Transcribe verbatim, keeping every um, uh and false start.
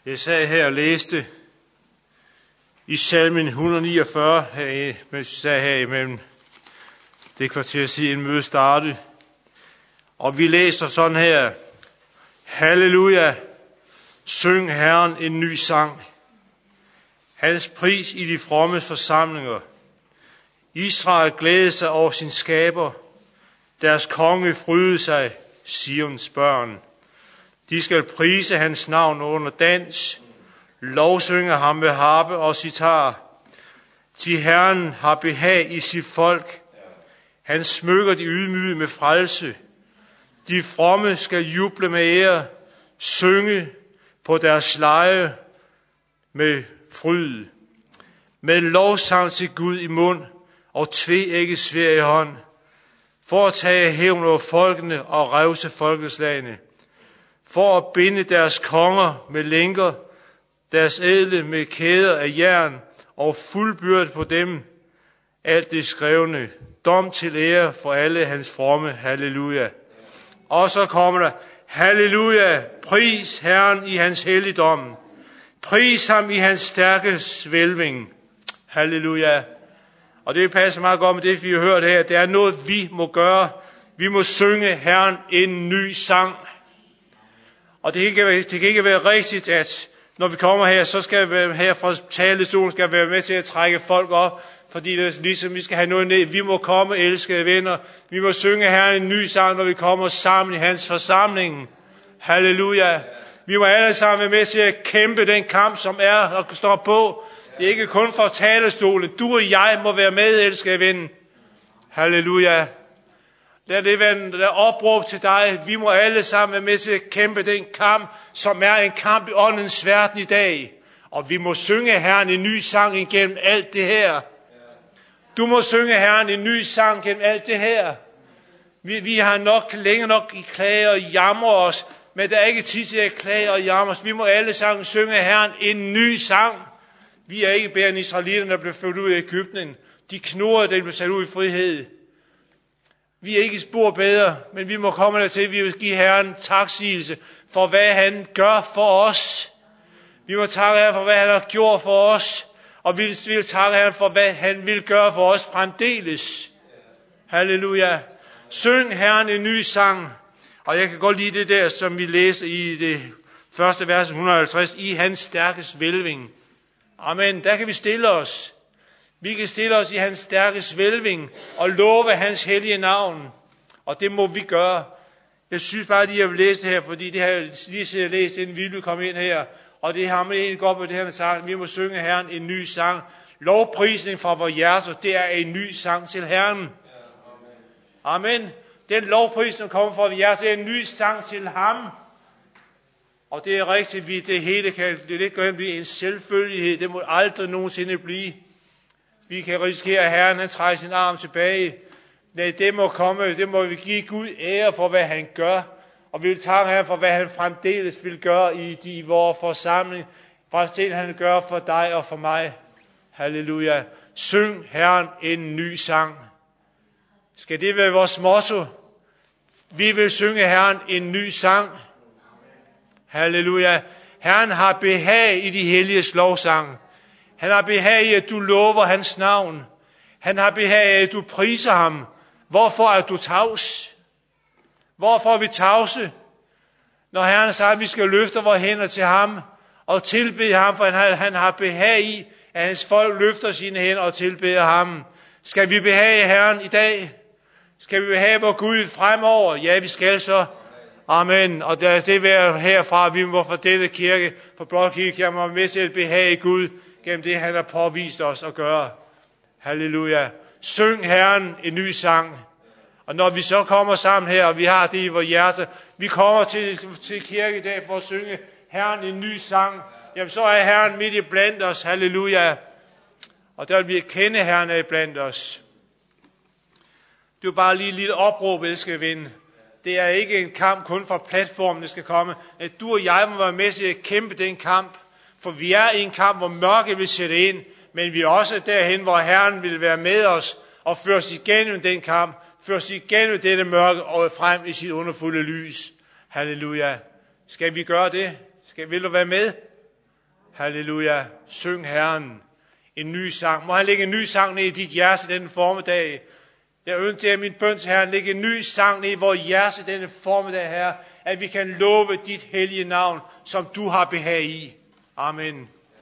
Jeg sad her og læste i salmen et hundrede niogfyrre, her, jeg sad her imellem det kvarter siden mødet startede. Og vi læser sådan her: Halleluja, syng Herren en ny sang. Hans pris i de fromme forsamlinger. Israel glæder sig over sin skaber. Deres konge fryder sig, Sions børn. De skal prise hans navn under dans, lovsynge ham med harpe og sitar. Til Herren har behag i sit folk. Han smykker de ydmyge med frelse. De fromme skal juble med ære, synge på deres leje med fryd. Med lovsang til Gud i mund og tveægget sværd i hånd. For at tage hævn over folkene og revse folkeslagene. For at binde deres konger med lænker, deres ædle med kæder af jern, og fuldbyrdet på dem alt det skrevne. Dom til ære for alle hans fromme. Halleluja. Og så kommer der: Halleluja, pris Herren i hans helligdom. Pris ham i hans stærke svælving. Halleluja. Og det passer meget godt med det, vi har hørt her. Det er noget, vi må gøre. Vi må synge Herren en ny sang. Og det kan ikke være, det kan ikke være rigtigt, at når vi kommer her, så skal vi her fra talerstolen skal være med til at trække folk op. Fordi det er ligesom, vi skal have noget ned. Vi må komme, elskede venner. Vi må synge Herren en ny sang, når vi kommer sammen i hans forsamling. Halleluja. Vi må alle sammen være med til at kæmpe den kamp, som er og står på. Det er ikke kun fra talerstolen. Du og jeg må være med, elskede ven. Halleluja. Lad det være en opråb til dig. Vi må alle sammen være med til at kæmpe den kamp, som er en kamp i åndens verden i dag. Og vi må synge Herren en ny sang igennem alt det her. Du må synge Herren en ny sang gennem alt det her. Vi, vi har nok længe nok i klage og jammer os, men der er ikke tid til at klage og jammer os. Vi må alle sammen synge Herren en ny sang. Vi er ikke bedre end israelitterne, der blev født ud af Egypten. De knurrede, der blev sat ud i frihed. Vi er ikke spor bedre, men vi må komme der til, at vi vil give Herren taksigelse for, hvad han gør for os. Vi må takke Herren for, hvad han har gjort for os. Og vi vil takke Herren for, hvad han vil gøre for os fremdeles. Halleluja. Syng Herren en ny sang. Og jeg kan godt lide det der, som vi læser i det første vers et hundrede og halvtreds. I hans stærke svælving. Amen. Der kan vi stille os. Vi kan stille os i hans stærke svælving og love hans hellige navn. Og det må vi gøre. Jeg synes bare lige, at jeg vil læse det her, fordi det har jeg lige siddet og læst, inden vi ville komme ind her. Og det har man egentlig godt med det her sagt. Vi må synge Herren en ny sang. Lovprisning fra vores hjerter, det er en ny sang til Herren. Amen. Den lovprisning kommer fra vores hjerter, det er en ny sang til ham. Og det er rigtigt, vi det hele kan det ikke gå hen blive en selvfølgelighed. Det må aldrig nogensinde blive. Vi kan risikere, at Herren han trækker sin arm tilbage. Nej, det må komme, det må vi give Gud ære for, hvad han gør. Og vi vil takke Herren for, hvad han fremdeles vil gøre i, de, i vores forsamling. For det han gør for dig og for mig. Halleluja. Syng Herren en ny sang. Skal det være vores motto? Vi vil synge Herren en ny sang. Halleluja. Herren har behag i de helliges lovsang. Han har behag i, at du lover hans navn. Han har behag i, at du priser ham. Hvorfor er du tavs? Hvorfor er vi tavse? Når Herren har sagt, at vi skal løfte vores hænder til ham og tilbede ham, for han har, han har behag i, at hans folk løfter sine hænder og tilbeder ham. Skal vi behage Herren i dag? Skal vi behage vor Gud fremover? Ja, vi skal så. Amen. Og det er være herfra, vi må for dette kirke, for Blot Kirke, må med til at behage Gud gennem det, han har påvist os at gøre. Halleluja. Syng Herren en ny sang. Og når vi så kommer sammen her, og vi har det i vores hjerte, vi kommer til, til kirke i dag for at synge Herren en ny sang, jamen så er Herren midt i blandt os. Halleluja. Og der vil vi kende Herren er blandt os. Det er bare lige et lille opråb, elskede ven. Det er ikke en kamp kun for platformen, der skal komme. At du og jeg må være med til at kæmpe den kamp. For vi er i en kamp, hvor mørke vil sætte ind, men vi er også derhen, hvor Herren vil være med os og føre os igennem den kamp, føre os igennem dette mørke og frem i sit underfulde lys. Halleluja. Skal vi gøre det? Skal, vil du være med? Halleluja. Syng Herren en ny sang. Må han lægge en ny sang ned i dit hjerte denne formiddag. Jeg ønsker, at min bøn til Herren lægge en ny sang ned i vores hjerte denne formiddag, Herre, at vi kan love dit hellige navn, som du har behag i. Amen.